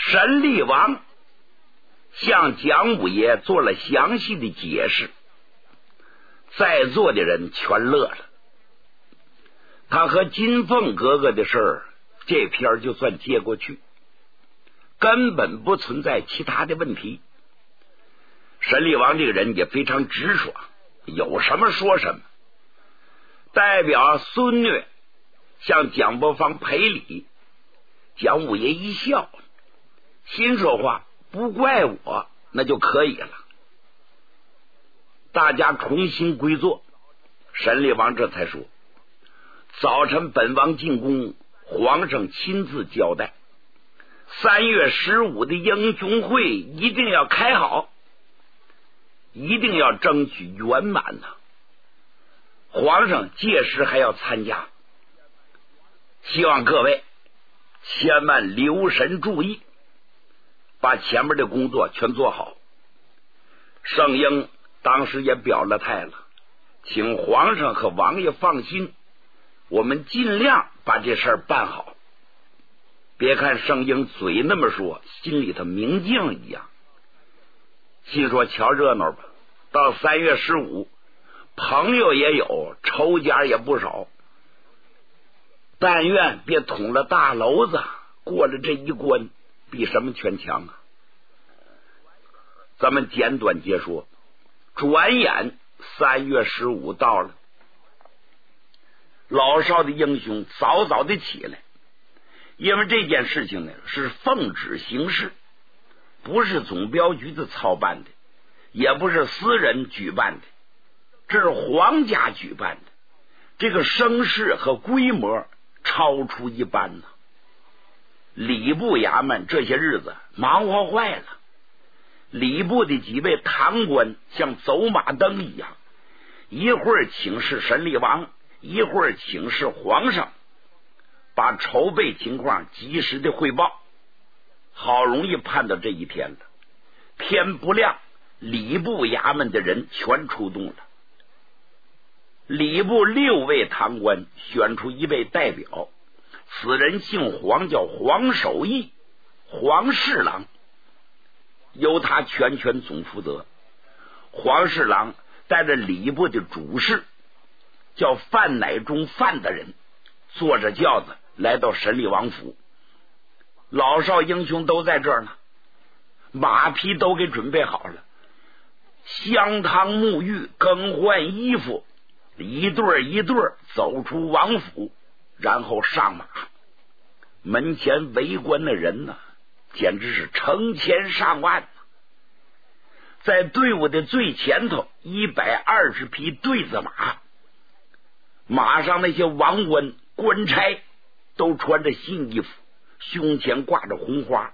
沈厉王向蒋五爷做了详细的解释，在座的人全乐了。他和金凤哥哥的事儿，这篇就算接过去，根本不存在其他的问题。沈厉王这个人也非常直爽，有什么说什么。代表孙略向蒋伯方赔礼，蒋五爷一笑，心说话不怪我，那就可以了。大家重新归坐，沈厉王这才说：早晨本王进宫，皇上亲自交代，3月15的英雄会一定要开好，一定要争取圆满呐。皇上届时还要参加，希望各位千万留神注意，把前面的工作全做好。圣婴当时也表了态了，请皇上和王爷放心，我们尽量把这事儿办好。别看圣婴嘴那么说，心里头明镜一样，心说瞧热闹吧，到3月15朋友也有，仇家也不少，但愿别捅了大娄子，过了这一关比什么全强啊。咱们简短接说，转眼3月15到了，老少的英雄早早的起来，因为这件事情呢是奉旨行事，不是总镖局的操办的，也不是私人举办的，这是皇家举办的，这个声势和规模超出一般呢。礼部衙门这些日子忙活坏了，礼部的几位堂官像走马灯一样，一会儿请示沈厉王，一会儿请示皇上，把筹备情况及时的汇报。好容易盼到这一天了，天不亮，礼部衙门的人全出动了。礼部6位堂官选出一位代表，此人姓黄，叫黄守义，黄侍郎，由他全权总负责。黄侍郎带着礼部的主事叫范乃忠范大人，坐着轿子来到沈厉王府，老少英雄都在这儿呢，马匹都给准备好了，香汤沐浴，更换衣服，一对一对走出王府，然后上马。门前围观的人呢，简直是成千上万。在队伍的最前头120匹对子马，马上那些王官官差都穿着新衣服，胸前挂着红花。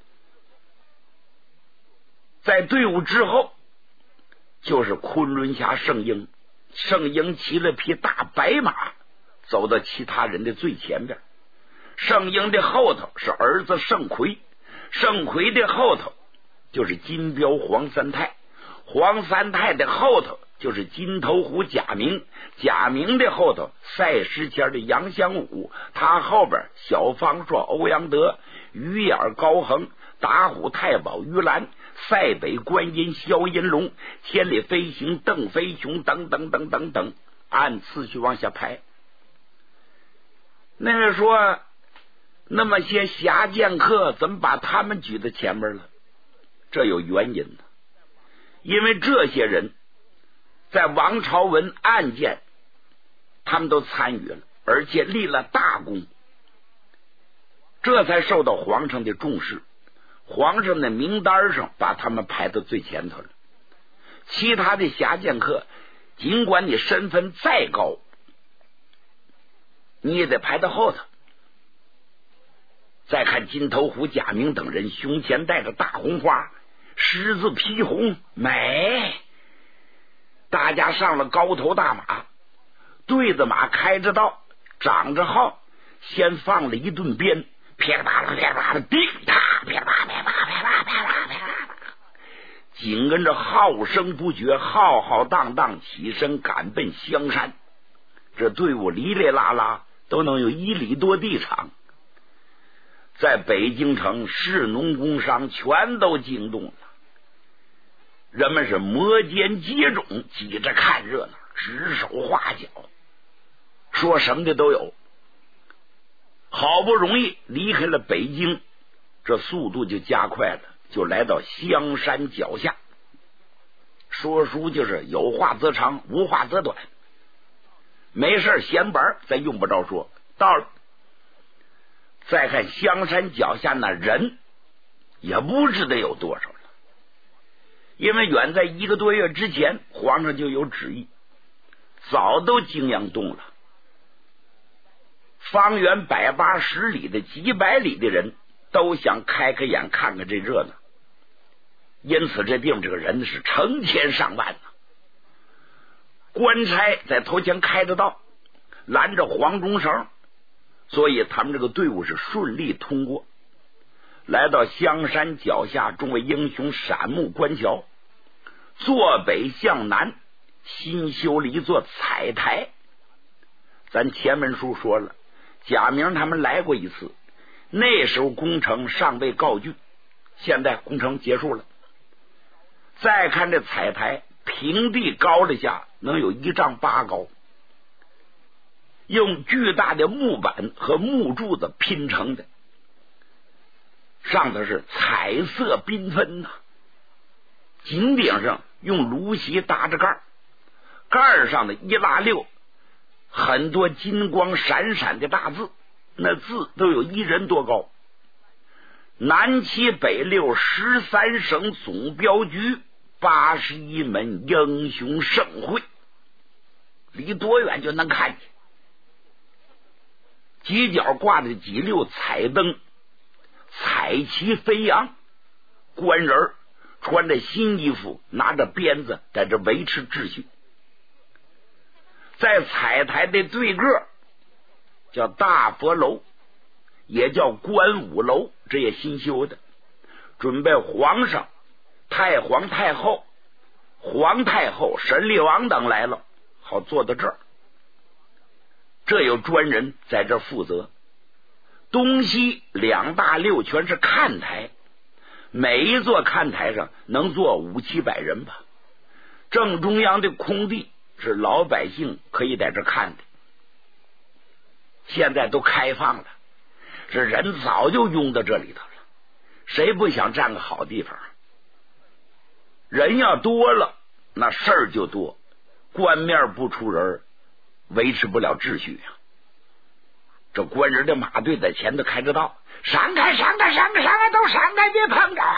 在队伍之后就是昆仑侠圣婴，圣婴骑了匹大白马，走到其他人的最前边。圣婴的后头是儿子圣魁，圣魁的后头就是金彪黄三太，黄三太的后头就是金头虎贾明，贾明的后头赛诗签的杨香武，他后边小方硕欧阳德，鱼眼高恒，打虎太保于兰，塞北观音萧银龙，千里飞行邓飞雄，等等等等等，按次序往下排。那个说那么些侠剑客怎么把他们举在前面了？这有原因的，因为这些人在王朝文案件他们都参与了，而且立了大功，这才受到皇上的重视。皇上的名单上把他们排到最前头了。其他的侠剑客尽管你身份再高，你也得排到后头。再看金头虎贾明等人，胸前带着大红花，狮子披红，美。大家上了高头大马，对着马开着道，长着号，先放了一顿鞭，噼里啪啦噼里啪啦，叮嗒噼里啪啦噼里啪啦噼里啪啦噼里啪啦噼里啪啦，紧跟着号声不绝，浩浩荡荡起身赶奔香山。这队伍哩哩啦啦都能有1里多地长。 在北京城士农工商全都惊动了，人们是摩肩接踵，挤着看热闹，指手画脚，说什么的都有。好不容易离开了北京，这速度就加快了，就来到香山脚下。说书就是有话则长，无话则短，没事闲板咱用不着说。到了，再看香山脚下那人也不知道有多少了，因为远在1个多月之前，皇上就有旨意，早都惊阳动了。方圆180里的几百里的人都想开开眼看看这热闹，因此这地方这个人是成千上万呢。官差在头前开着道，拦着黄钟绳，所以他们这个队伍是顺利通过，来到香山脚下，众位英雄闪目观瞧。坐北向南新修了一座彩台，咱前文书说了，贾明他们来过一次，那时候工程尚未告竣，现在工程结束了。再看这彩台，平地高了下，能有1丈8高，用巨大的木板和木柱子拼成的，上头是彩色缤纷呐。井顶上用芦席搭着盖，盖上的一拉溜，很多金光闪闪的大字，那字都有1人多高。南七北六13省总镖局81门英雄盛会，离多远就能看见。犄角挂着几溜彩灯，彩旗飞扬，官人穿着新衣服，拿着鞭子在这维持秩序。在彩台的对个叫大佛楼，也叫观武楼，这也新修的，准备皇上、太皇太后、皇太后、神力王等来了，好坐到这儿。这有专人在这负责。东西2大6全是看台，每一座看台上能坐500-700人吧。正中央的空地是老百姓可以在这看的，现在都开放了，这人早就拥到这里头了，谁不想占个好地方？人要多了，那事儿就多，官面不出人，维持不了秩序呀。这官人的马队在前头开着道，闪开闪开闪开闪开，都闪开，别碰着！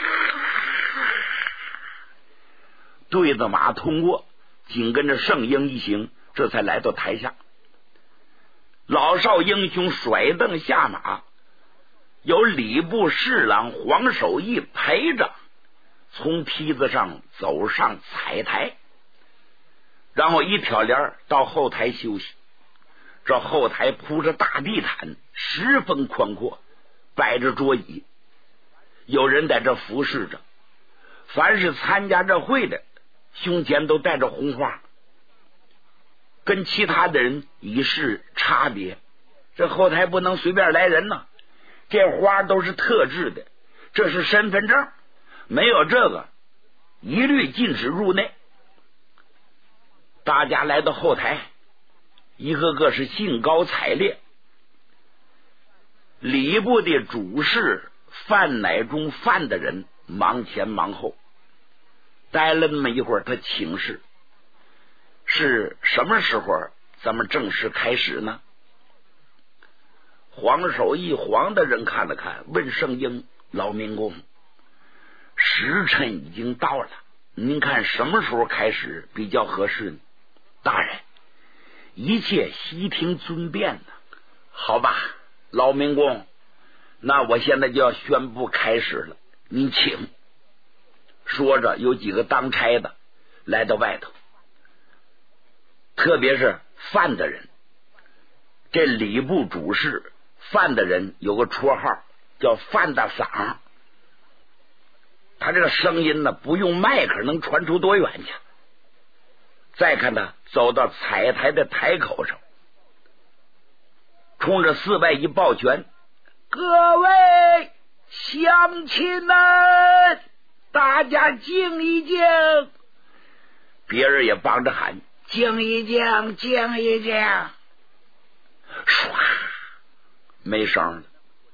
队子马通过，紧跟着圣婴一行，这才来到台下。老少英雄甩蹬下马，有礼部侍郎黄守义陪着，从梯子上走上彩台，然后一挑帘到后台休息。这后台铺着大地毯，十分宽阔，摆着桌椅，有人在这服侍着。凡是参加这会的，胸前都带着红花，跟其他的人以示差别。这后台不能随便来人呐，这花都是特制的，这是身份证，没有这个一律禁止入内。大家来到后台，一个个是兴高采烈。礼部的主事范乃中范的人忙前忙后，待了那么一会儿，他请示是什么时候咱们正式开始呢？黄守义黄的人看了看，问圣婴：老民公，时辰已经到了，您看什么时候开始比较合适呢？大人，一切悉听尊便呢。好吧，老民公，那我现在就要宣布开始了，您请。说着，有几个当差的来到外头，特别是范的人。这礼部主事范的人有个绰号叫范大嗓，他这个声音呢，不用麦克能传出多远去。再看他走到彩台的台口上，冲着4外一抱拳， 各位乡亲们，大家敬一敬。别人也帮着喊敬一敬，敬一敬。唰，没声了。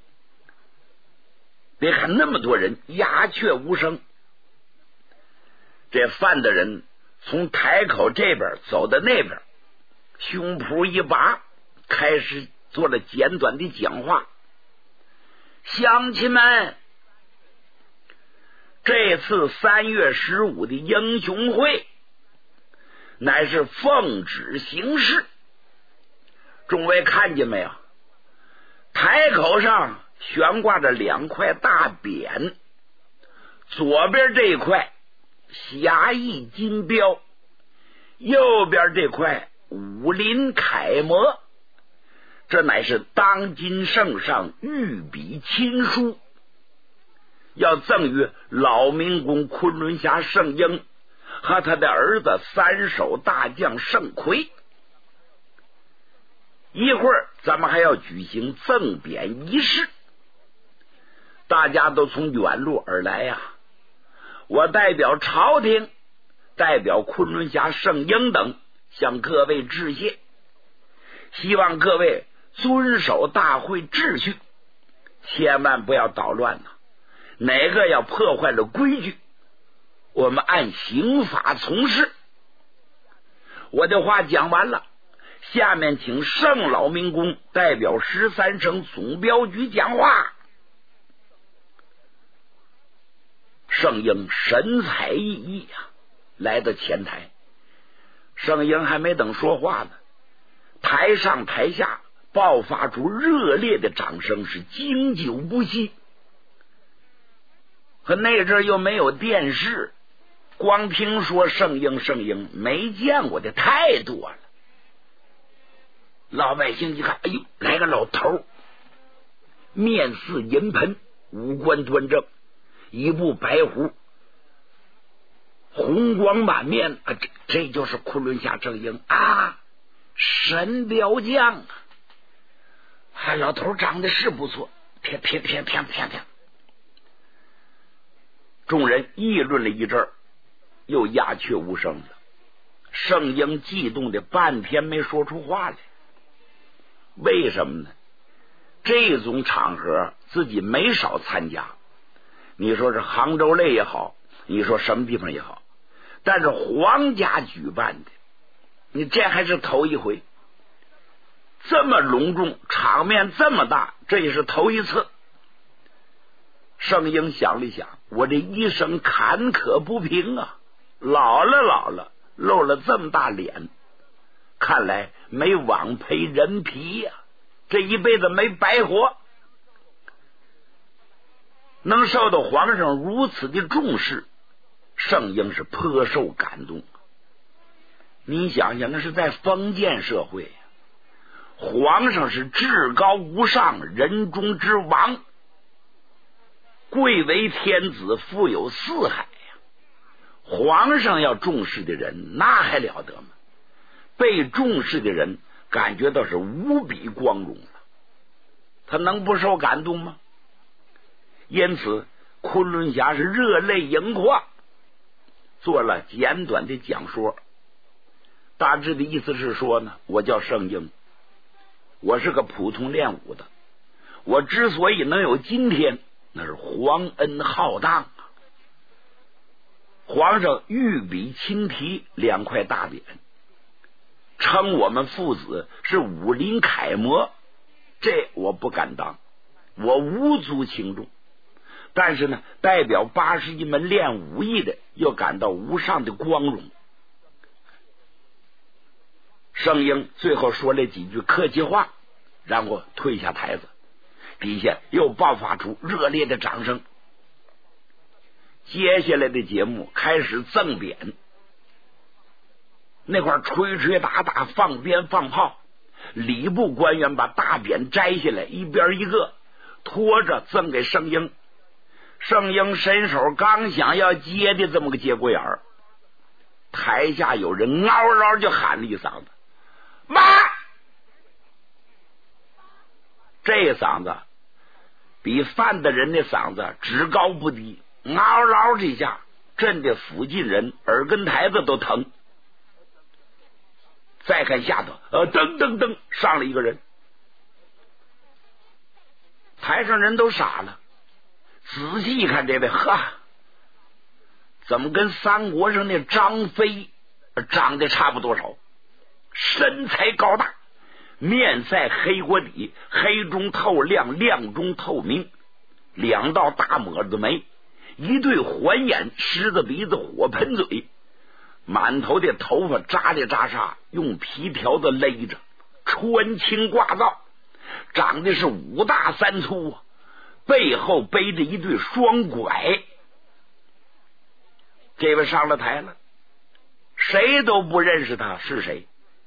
别看那么多人，鸦雀无声。这犯的人从台口这边走到那边，胸脯一拔，开始做了简短的讲话。乡亲们，这次3月15的英雄会乃是奉旨行事，众位看见没有？台口上悬挂着2块大匾，左边这块侠义金标，右边这块武林楷模，这乃是当今圣上御笔亲书，要赠予老民公昆仑侠圣婴和他的儿子3手大将圣魁。一会儿咱们还要举行赠匾仪式，大家都从远路而来呀。我代表朝廷，代表昆仑侠圣婴等向各位致谢，希望各位遵守大会秩序，千万不要捣乱呐！哪个要破坏了规矩，我们按刑法从事。我的话讲完了，下面请圣老民公代表13省总镖局讲话。圣婴神采奕奕啊，来到前台。圣婴还没等说话呢，台上台下爆发出热烈的掌声，是经久不息。可那阵又没有电视，光听说圣婴，没见过的太多了。老百姓一看，哎呦，来个老头，面似银盆，五官端正，一部白胡，红光满面啊！这就是昆仑侠圣婴啊，神雕将啊！老头长得是不错，啪啪啪啪啪啪。众人议论了一阵，又鸦雀无声了。圣婴激动的半天没说出话来。为什么呢？这种场合自己没少参加，你说是杭州类也好，你说什么地方也好，但是皇家举办的，你这还是头一回，这么隆重，场面这么大，这也是头一次。圣婴想了想，我这一生坎坷不平啊，老了，露了这么大脸，看来没枉赔人皮呀，这一辈子没白活。能受到皇上如此的重视，圣婴是颇受感动。你想想，那是在封建社会，皇上是至高无上，人中之王，贵为天子，富有四海呀。皇上要重视的人，那还了得吗？被重视的人感觉到是无比光荣了，他能不受感动吗？因此昆仑侠是热泪盈眶，做了简短的讲说。大致的意思是说呢，我叫圣婴，我是个普通练武的，我之所以能有今天，那是皇恩浩荡啊！皇上御笔亲题2块大匾，称我们父子是武林楷模，这我不敢当，我无足轻重。但是呢，代表81门练武艺的，又感到无上的光荣。圣婴最后说了几句客气话，然后退下台子，底下又爆发出热烈的掌声。接下来的节目开始赠匾，那块吹吹打打，放鞭放炮，礼部官员把大匾摘下来，一边一个拖着赠给圣婴。圣婴伸手刚想要接的这么个节骨眼儿，台下有人嗷嗷就喊了一嗓子：“妈！”这嗓子比范大人的嗓子只高不低，嗷嗷这下震得附近人耳根台子都疼。再看下头，噔噔噔上了一个人，台上人都傻了，仔细一看这位，哈，怎么跟三国上那张飞长得差不多少？身材高大，面赛黑锅底，黑中透亮，亮中透明，两道大抹子眉，一对环眼，狮子鼻子，火盆嘴，满头的头发扎里扎沙，用皮条子勒着，穿青挂皂，长得是五大三粗啊，背后背着一对双拐。这位上了台了，谁都不认识他是谁。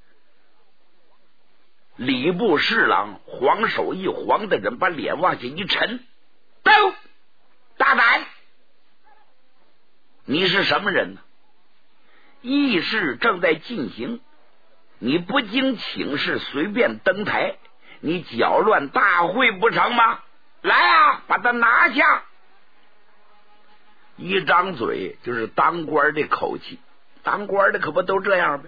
礼部侍郎黄守义黄大人把脸往下一沉，都大胆，你是什么人呢？议事正在进行，你不经请示随便登台，你搅乱大会不成吗？来啊，把他拿下！一张嘴就是当官的口气，当官的可不都这样呗。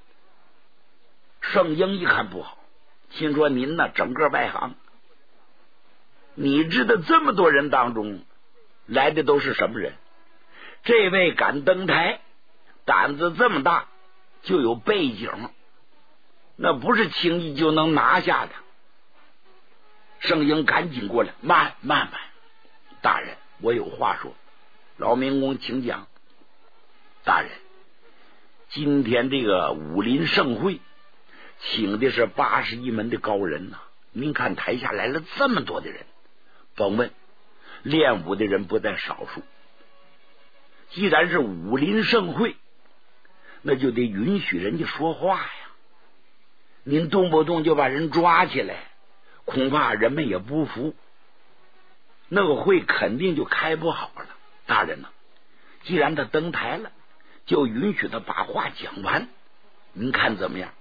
圣婴一看不好，心说您呢整个外行，你知道这么多人当中来的都是什么人？这位敢登台，胆子这么大，就有背景，那不是轻易就能拿下的。圣婴赶紧过来，慢，大人，我有话说。老民公请讲。大人，今天这个武林盛会请的是81门的高人呐，您看台下来了这么多的人，甭问，练武的人不在少数。既然是武林盛会，那就得允许人家说话呀。您动不动就把人抓起来，恐怕人们也不服，那个会肯定就开不好了。大人呢，既然他登台了，就允许他把话讲完，您看怎么样？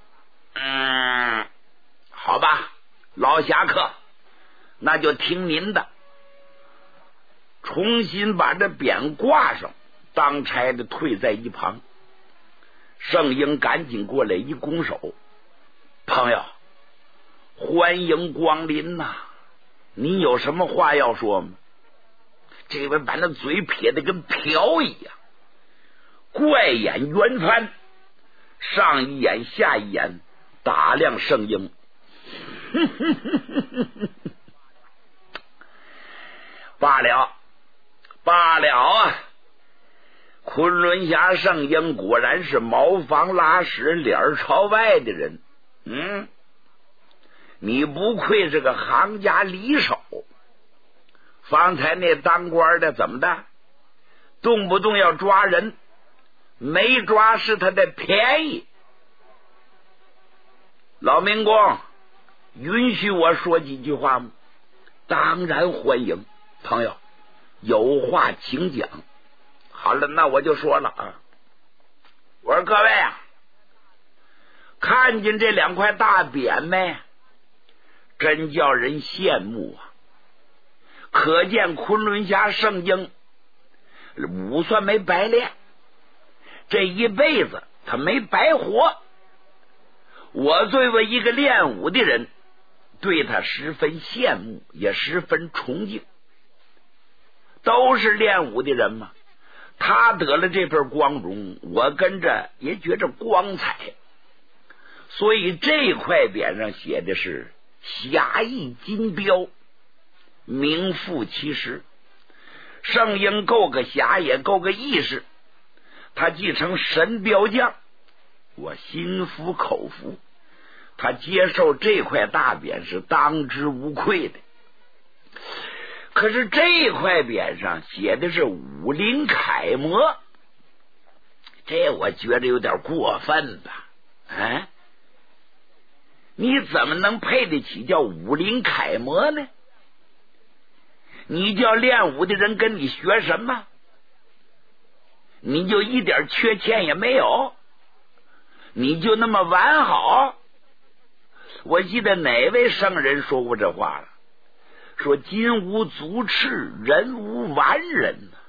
好吧，老侠客，那就听您的。重新把这匾挂上，当差的退在一旁。圣婴赶紧过来一拱手，朋友，欢迎光临呐，你有什么话要说吗？这位把那嘴撇得跟瓢一样，怪眼圆翻，上一眼下一眼打量圣婴。罢了啊！昆仑侠圣婴果然是茅房拉屎脸朝外的人。你不愧是个行家里手。方才那当官的怎么的？动不动要抓人，没抓是他的便宜。老民工，允许我说几句话吗？当然欢迎，朋友，有话请讲。好了，那我就说了啊。我说各位啊，看见这2块大匾没？真叫人羡慕啊！可见昆仑侠圣婴武算没白练，这一辈子他没白活。我作为一个练武的人，对他十分羡慕，也十分崇敬。都是练武的人嘛，他得了这份光荣，我跟着也觉着光彩。所以这块匾上写的是侠义金标，名副其实。圣婴够个侠，也够个义士，他继承神标将，我心服口服。他接受这块大匾是当之无愧的。可是这块匾上写的是武林楷模，这我觉得有点过分吧？你怎么能配得起叫武林楷模呢？你叫练武的人跟你学什么？你就一点缺欠也没有？你就那么完好？我记得哪位圣人说过这话了， 说金无足赤，人无完人呢，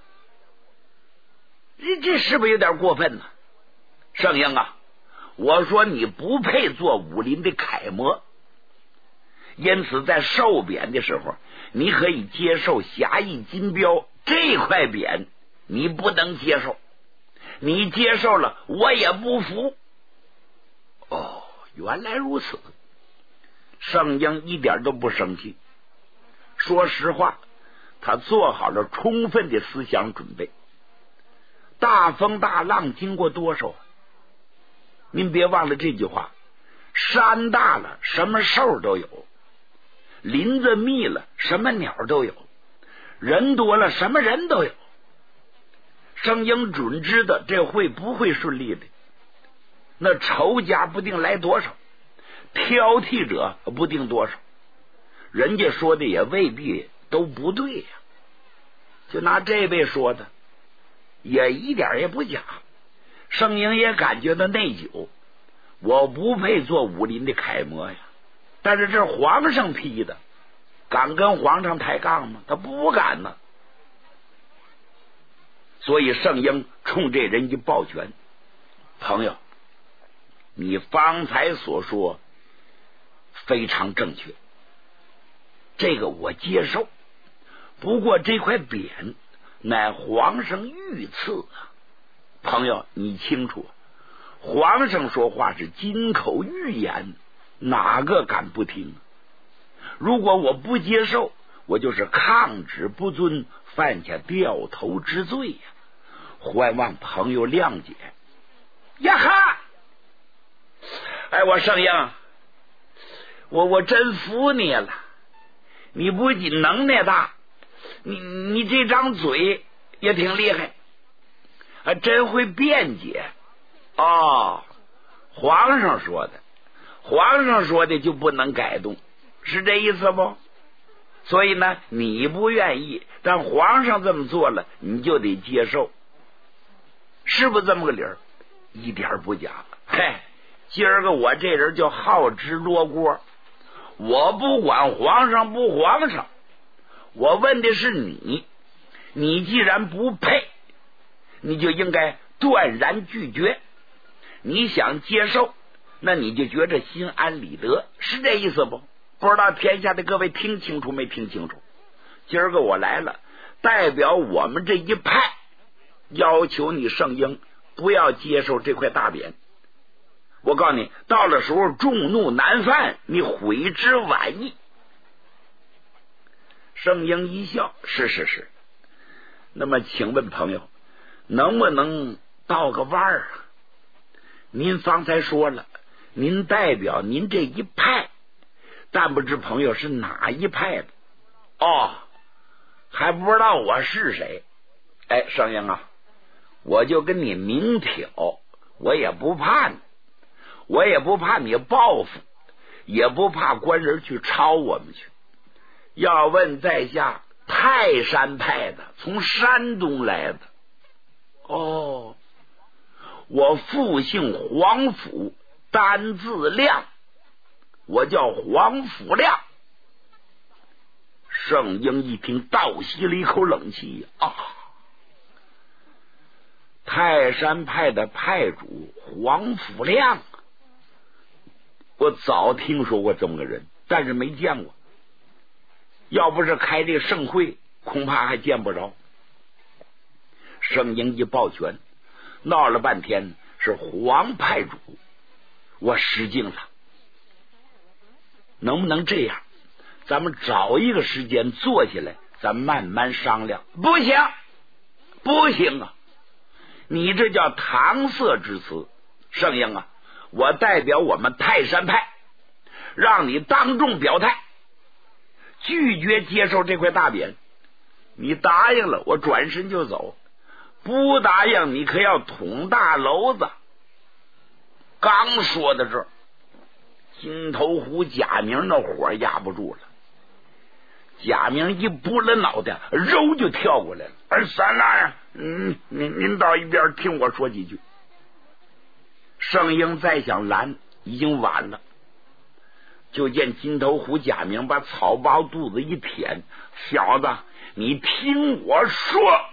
这是不是有点过分呢？圣英啊，我说你不配做武林的楷模，因此在受贬的时候，你可以接受侠义金标，这块匾你不能接受，你接受了我也不服。哦，原来如此。圣英一点都不生气，说实话，他做好了充分的思想准备。大风大浪经过多少？您别忘了这句话，山大了什么兽都有，林子密了什么鸟都有，人多了什么人都有。圣英准知道这会不会顺利的，那仇家不定来多少，挑剔者不定多少，人家说的也未必都不对呀。就拿这位说的也一点也不假，圣英也感觉到内疚，我不配做武林的楷模呀。但是这是皇上批的，敢跟皇上抬杠吗？他不敢呢。所以圣英冲这人一抱拳，朋友，你方才所说非常正确，这个我接受，不过这块匾乃皇上御赐啊。朋友你清楚，皇上说话是金口玉言，哪个敢不听？如果我不接受，我就是抗旨不遵，犯下掉头之罪呀，还望朋友谅解。呀哈！哎，我圣英，我真服你了，你不仅能耐大，你这张嘴也挺厉害，真会辩解。哦，皇上说的就不能改动，是这意思不？所以呢，你不愿意，但皇上这么做了，你就得接受，是不是这么个理儿？一点不假。嘿，今儿个我这人就好直罗锅，我不管皇上不皇上，我问的是你，你既然不配，你就应该断然拒绝。你想接受，那你就觉着心安理得，是这意思不？不知道天下的各位听清楚没听清楚？今儿个我来了，代表我们这一派，要求你圣英不要接受这块大匾。我告诉你，到了时候众怒难犯，你悔之晚矣。圣英一笑，是。那么请问朋友，能不能倒个弯儿啊？您方才说了，您代表您这一派，但不知朋友是哪一派的？哦，还不知道我是谁？哎，圣英啊，我就跟你明挑，我也不怕你，我也不怕你报复，也不怕官人去抄我们去。要问在下泰山派的，从山东来的。哦，我父姓黄甫，单字亮，我叫黄甫亮。圣英一听，倒吸了一口冷气啊！泰山派的派主黄甫亮，我早听说过这么个人，但是没见过。要不是开这盛会，恐怕还见不着。圣英一抱拳，闹了半天是黄派主，我失敬了。能不能这样？咱们找一个时间坐下来，咱慢慢商量。不行啊！你这叫搪塞之词。圣英啊，我代表我们泰山派，让你当众表态，拒绝接受这块大匾。你答应了，我转身就走；不答应，你可要捅大娄子。刚说到这儿，金头虎贾明那火压不住了。贾明一拨了脑袋，肉就跳过来了。三郎啊，您到一边听我说几句。圣英再想拦，已经晚了。 就见金头虎贾明把草包肚子一舔，小子，你听我说。